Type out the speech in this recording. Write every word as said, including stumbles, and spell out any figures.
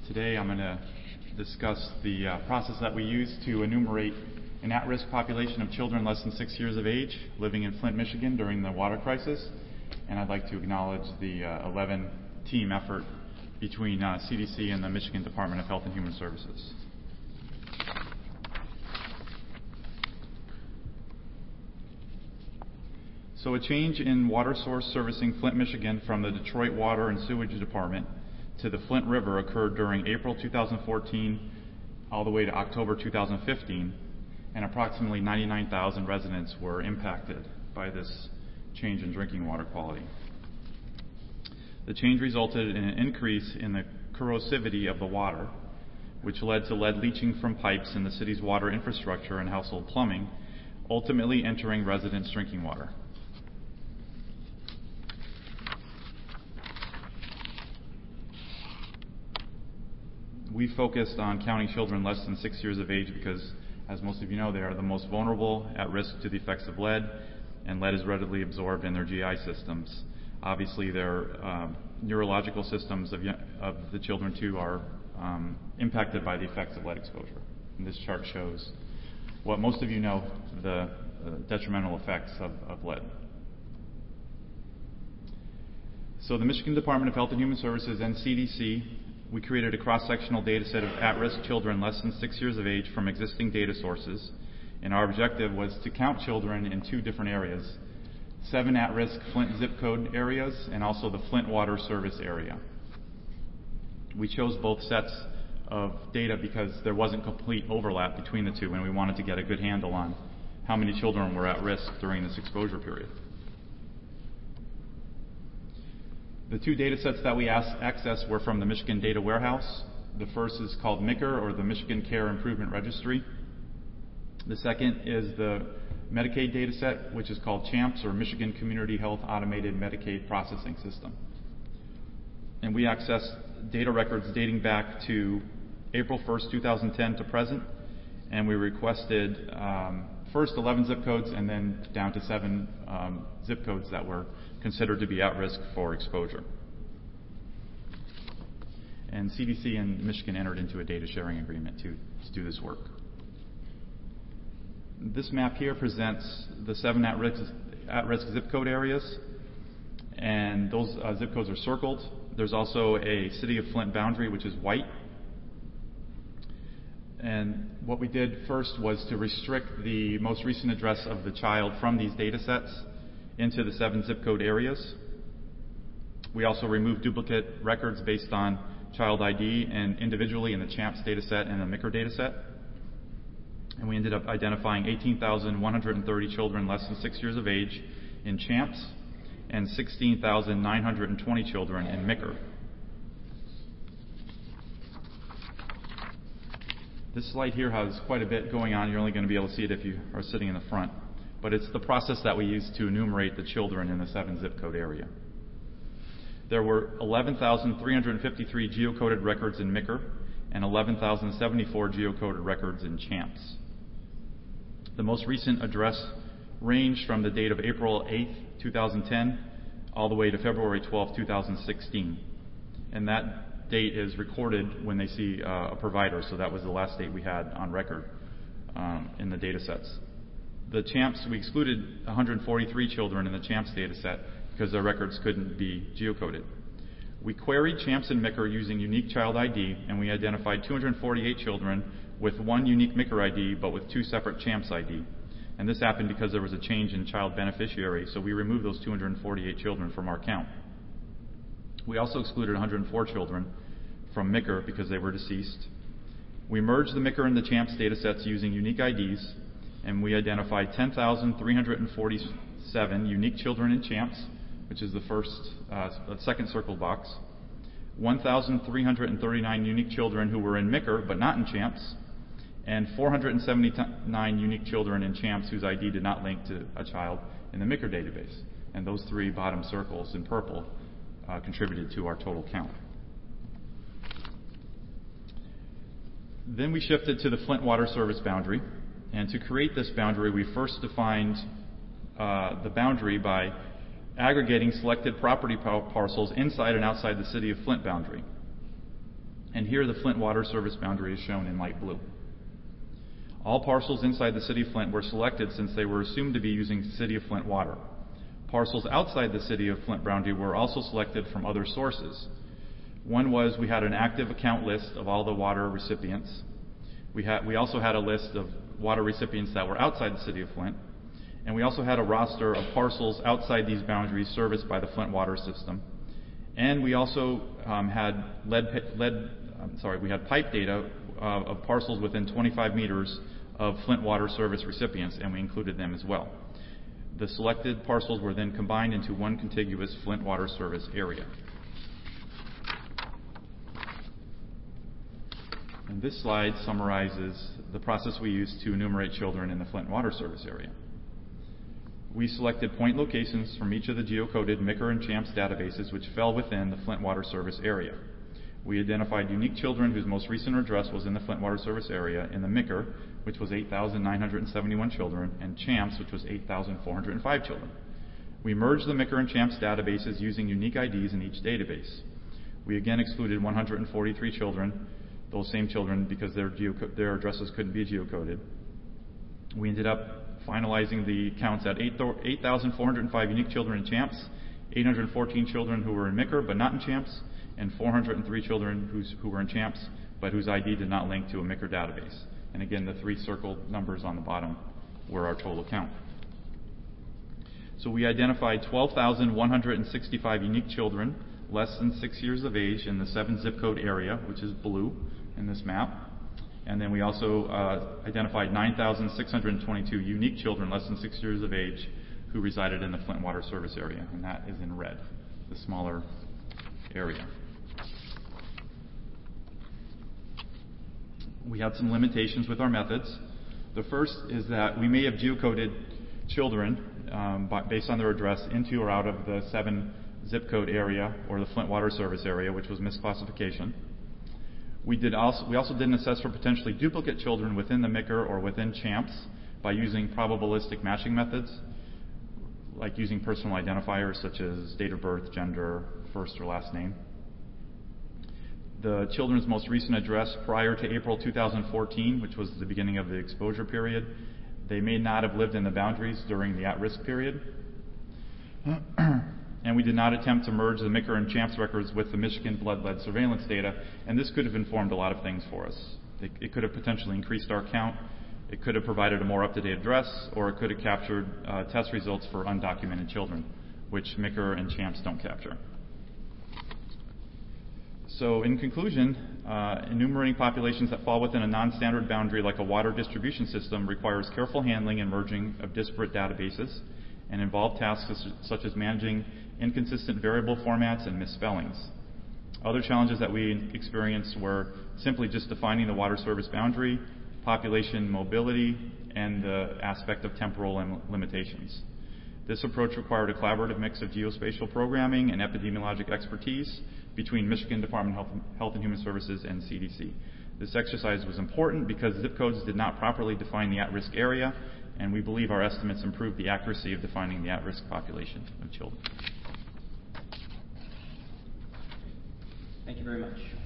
Today I'm going to discuss the uh, process that we use to enumerate an at-risk population of children less than six years of age living in Flint, Michigan during the water crisis. And I'd like to acknowledge the uh, eleven team effort between uh, C D C and the Michigan Department of Health and Human Services. So a change in water source servicing Flint, Michigan from the Detroit Water and Sewage Department to the Flint River occurred during April two thousand fourteen all the way to October two thousand fifteen, and approximately ninety-nine thousand residents were impacted by this change in drinking water quality. The change resulted in an increase in the corrosivity of the water, which led to lead leaching from pipes in the city's water infrastructure and household plumbing, ultimately entering residents' drinking water. We focused on counting children less than six years of age because, as most of you know, they are the most vulnerable, at risk to the effects of lead, and lead is readily absorbed in their G I systems. Obviously, their um, neurological systems of, of the children, too, are um, impacted by the effects of lead exposure. And this chart shows what most of you know, the uh, detrimental effects of, of lead. So the Michigan Department of Health and Human Services and C D C, we created a cross-sectional data set of at-risk children less than six years of age from existing data sources. And our objective was to count children in two different areas, seven at-risk Flint zip code areas and also the Flint Water Service area. We chose both sets of data because there wasn't complete overlap between the two, and we wanted to get a good handle on how many children were at risk during this exposure period. The two data sets that we accessed were from the Michigan Data Warehouse. The first is called M C R, or the Michigan Care Improvement Registry. The second is the Medicaid data set, which is called CHAMPS, or Michigan Community Health Automated Medicaid Processing System. And we accessed data records dating back to April first, two thousand ten to present, and we requested um, first eleven zip codes and then down to seven um, zip codes that were considered to be at risk for exposure. And C D C and Michigan entered into a data sharing agreement to, to do this work. This map here presents the seven at-risk, at-risk zip code areas, and those uh, zip codes are circled. There's also a City of Flint boundary, which is white. And what we did first was to restrict the most recent address of the child from these data sets into the seven zip code areas. We also removed duplicate records based on child I D and individually in the CHAMPS data set and the M C R data set. And we ended up identifying eighteen thousand one hundred thirty children less than six years of age in CHAMPS and sixteen thousand nine hundred twenty children in M C R. This slide here has quite a bit going on. You're only going to be able to see it if you are sitting in the front. But it's the process that we use to enumerate the children in the seven zip code area. There were eleven thousand three hundred fifty-three geocoded records in M C R and eleven thousand seventy-four geocoded records in CHAMPS. The most recent address ranged from the date of April eighth, two thousand ten, all the way to February twelfth, two thousand sixteen. And that date is recorded when they see uh, a provider, so that was the last date we had on record um, in the data sets. The CHAMPS, we excluded one hundred forty-three children in the CHAMPS data set because their records couldn't be geocoded. We queried CHAMPS and M C R using unique child I D, and we identified two hundred forty-eight children with one unique M C R I D but with two separate CHAMPS I D. And this happened because there was a change in child beneficiary, so we removed those two hundred forty-eight children from our count. We also excluded one hundred four children from M C R because they were deceased. We merged the M C R and the CHAMPS data sets using unique I Ds, and we identified ten thousand three hundred forty-seven unique children in CHAMPS, which is the first, uh, second circled box, one thousand three hundred thirty-nine unique children who were in M C R but not in CHAMPS, and four hundred seventy-nine unique children in CHAMPS whose I D did not link to a child in the M C R database. And those three bottom circles in purple uh, contributed to our total count. Then we shifted to the Flint Water Service boundary. And to create this boundary, we first defined uh, the boundary by aggregating selected property parcels inside and outside the City of Flint boundary. And here the Flint Water Service boundary is shown in light blue. All parcels inside the City of Flint were selected since they were assumed to be using City of Flint water. Parcels outside the City of Flint boundary were also selected from other sources. One was we had an active account list of all the water recipients. We, had, we also had a list of water recipients that were outside the City of Flint. And we also had a roster of parcels outside these boundaries serviced by the Flint water system. And we also um, had lead, lead I'm sorry, we had pipe data uh, of parcels within twenty-five meters of Flint water service recipients, and we included them as well. The selected parcels were then combined into one contiguous Flint water service area. And this slide summarizes the process we used to enumerate children in the Flint water service area. We selected point locations from each of the geocoded M I C R and CHAMPS databases which fell within the Flint water service area. We identified unique children whose most recent address was in the Flint water service area in the M I C R, which was eight thousand nine hundred seventy-one children, and CHAMPS, which was eight thousand four hundred five children. We merged the M I C R and CHAMPS databases using unique I Ds in each database. We again excluded one hundred forty-three children, those same children, because their, geoco- their addresses couldn't be geocoded. We ended up finalizing the counts at eight thousand four hundred five unique children in CHAMPS, eight hundred fourteen children who were in M I C R but not in CHAMPS, and four hundred three children who's, who were in CHAMPS but whose I D did not link to a M I C R database. And again, the three circled numbers on the bottom were our total count. So we identified twelve thousand one hundred sixty-five unique children less than six years of age in the seven zip code area, which is blue in this map. And then we also uh, identified nine thousand six hundred twenty-two unique children less than six years of age who resided in the Flint water service area, and that is in red, the smaller area. We had some limitations with our methods. The first is that we may have geocoded children um, by, based on their address into or out of the seven zip code area or the Flint water service area, which was misclassification. We did also we also didn't assess for potentially duplicate children within the M I C R or within CHAMPS by using probabilistic matching methods, like using personal identifiers such as date of birth, gender, first or last name. The children's most recent address prior to April two thousand fourteen, which was the beginning of the exposure period, they may not have lived in the boundaries during the at-risk period. And we did not attempt to merge the M I C R and CHAMPS records with the Michigan blood lead surveillance data, and this could have informed a lot of things for us. It, it could have potentially increased our count, it could have provided a more up-to-date address, or it could have captured uh, test results for undocumented children, which M I C R and CHAMPS don't capture. So in conclusion, uh, enumerating populations that fall within a non-standard boundary like a water distribution system requires careful handling and merging of disparate databases and involved tasks such as managing inconsistent variable formats and misspellings. Other challenges that we experienced were simply just defining the water service boundary, population mobility, and the aspect of temporal limitations. This approach required a collaborative mix of geospatial programming and epidemiologic expertise between Michigan Department of Health, Health and Human Services and C D C. This exercise was important because zip codes did not properly define the at-risk area, and we believe our estimates improved the accuracy of defining the at-risk population of children. Thank you very much.